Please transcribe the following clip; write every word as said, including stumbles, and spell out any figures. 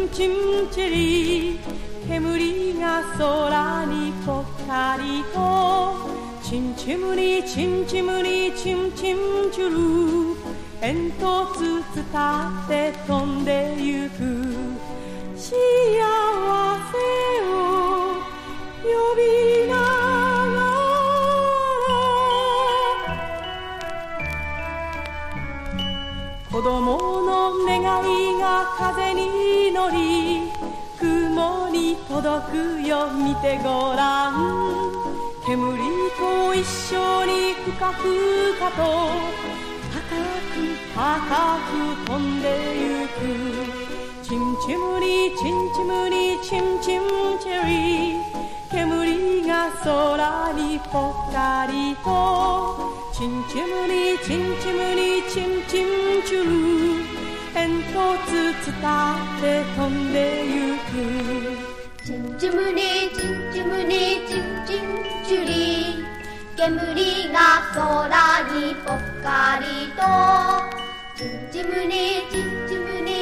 ムチムチリ煙が空にぽっかりとチンチムリチンチムリチンチンチュル煙突伝って飛んでゆく幸せを呼びながら子供の願いが風に乗り雲に届くよ見てごらん煙と一緒にふかふかと高く高く飛んでゆくチンチムリチンチムリチンチンチェリー煙が空にぽっかりとチンチムリチンチムリチンチンチュル煙突伝って飛んでゆくチンチムリチンチムリチンチンチュリ煙が空にぽっかりとチンチムリチンチムリ